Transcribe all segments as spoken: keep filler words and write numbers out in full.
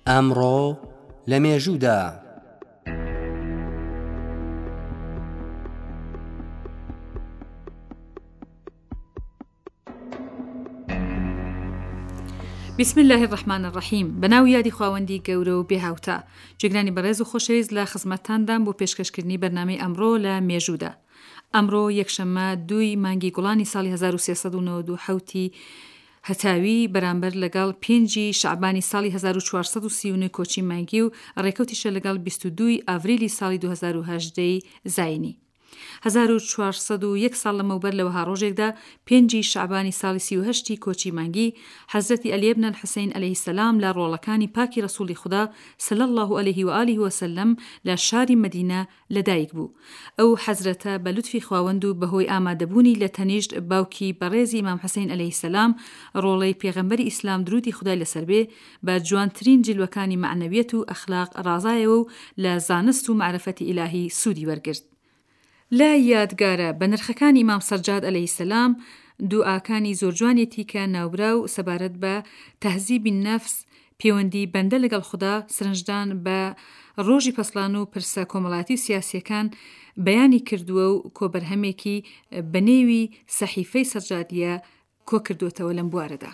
ئەمڕۆ لە مێژوودا بسم الله الرحمن الرحیم. بەناوی یادی خواوەندی گەورە و بێهاوتا. جێگرانی بەڕێز و خۆشەویست لە خزمەتتاندان بۆ پێشکەشکردنی بەرنامەی ئەمڕۆ لە مێژوودا. ئەمڕۆ یەکشەممە دووی مانگی گوڵانی ساڵی هەزار و سێسەد و نەوەد و حەوتی هەتاوی بەرامبەر لەگەڵ پێنجی شەعبانی ساڵی هەزار و چوارسەد و سی و نۆ کۆچی مانگی و ڕێکەوتیشە لەگەڵ بیست و دووی ئاڤریلی ساڵی دوو هەزار و هەژدە زاینی. هەزار و چوارسەد و یەک ساڵ لەمەوبەر لەوەها ڕۆژێکدا پێنجی شەعبانی ساڵی سی و هەشتی کۆچی مانگی حەزرەتی عەلی بن الحوسەین عەلەیهی سەلام لە ڕۆڵەکانی پاکی ڕەسووڵی خودا صلی الله عەلەیه و ئالیه وسەلەم لە شاری مەدینە لەدایک بوو. ئەو حەزرەتە بە لوتفی خواوەند و بەهۆی ئامادەبوونی لە تەنیشت باوکی بەڕێزی ئیمام حوسەین عەلەیهی سەلام ڕۆڵەی پێغەمبەری ئیسلام درودی خودای لەسەر بێ بە جوانترین جلوەکانی معنەویەت و ئەخلاق ڕازایەوە و لە زانست و معرفەتی ئیلاهی سوودی وەرگرت. لە یادگارە بە نرخەکانی ئیمام سەجاد عەلەیهی سەلام دوعاکانی زۆر جوانێتی کە ناوبرا و سەبارەت بە تەهذیبی نەفس، پەیوەندی بەندە لەگەڵ خوددا، سرنجدان بە ڕۆژی پەسڵان و پرسە کۆمەڵایەتی و سیاسیەکان بەیانی کردووە و کۆبەرهەمێکی بەنێوی سەحیفەی سەجادیە کۆ کردوێتەوە لەم بوارەدا.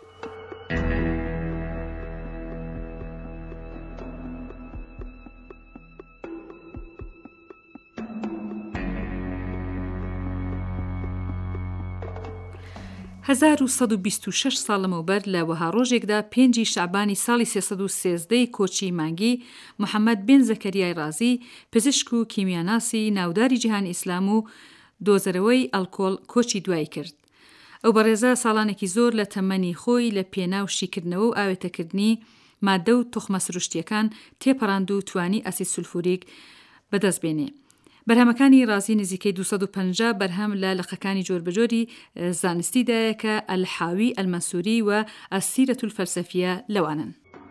هەزار و سەد و بیست و شەش ساڵ لەمەوبەر لە وەها ڕۆژێکدا پێنجی شەعبانی ساڵی سێسەد و سێزدەی کۆچی مانگی محەممەد بن زەکەریای رازی، پزیشک و کیمیاناسی ناوداری جیهانی ئیسلام و دۆزەرەوەی ئەلکۆڵ کۆچی دوای کرد. ئەو بەڕێزە ساڵانێکی زۆر لە تەمەنی خۆی لە پێناو شیکردنەوە و ئاوێتەکردنی مادە و تۆخمە سروشتیەکان تێپەڕاند و توانی ئەسید سولفوریک بەدەست بێنێ. بەرهەمەکانی رازی نزیکەی دووسەد و پەنجا بەرهەم لە لەقەکانی جۆربەجۆری زانستیدایە کە ئەلحاوی، ئەلمەنسووری و ئەسیرەت الفەلسەفیە لەوانن.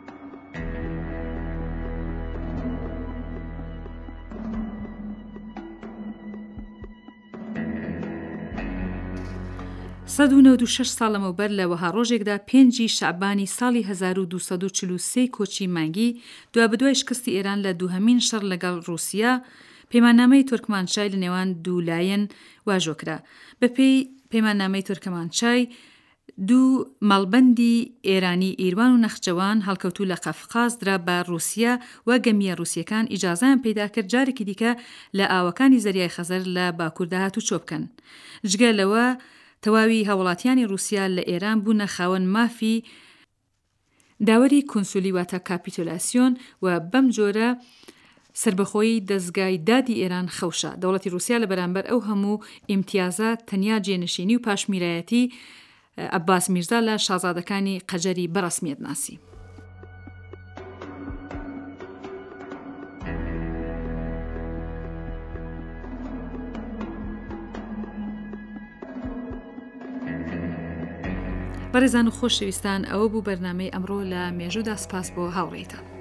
سەد و نەوەد و شەش ساڵ لەمەوبەر لە وەها ڕۆژێکدا پێنجی شەعبانی ساڵی هەزار و دووسەد و چل و سێ کۆچی مانگی دوابەدوای شکستی ئێران لە دووهەمین شەڕ لەگەڵ ڕووسیا پەیماننامەی تورکمانچای لە نێوان دوولایەن واژۆکرا. بەپێی پەیماننامەی تورکمانچای دوو مەڵبەندی ئێرانی، ئیروان و نەخجەوان هەڵکەوتوو لە قەفقاز درا بە ڕووسیا و گەمیە ڕووسیەکان ئیجازەیان پەیدا کرد جارێکی دیکە لە ئاوەکانی زەریای خەزەر لە باکوور داهات و چۆ بکەن. جگە لەوە تەواوی هاوڵاتیانی ڕووسیا لە ئێران بوونە خاوەن مافی داوەری کۆنسولی واتە کاپیتۆلاسیۆن و بەم جۆرە سربەخۆیی دەستگای دادی ئێران خەوشە. دەوڵەتی ڕووسیا لە بەرامبەر ئەو هەموو ئیمتیازات تەنیا جێنشینی و پاشمیرایەتی عەباس میرزا لە شازادەکانی قەجەری بەڕەسمیەت ناسی. بەڕێزان و خۆشەویستان، ئەوە بوو بەرنامەی ئەمڕۆ لە مێژوودا. سپاس بۆ هاوڕێیتان.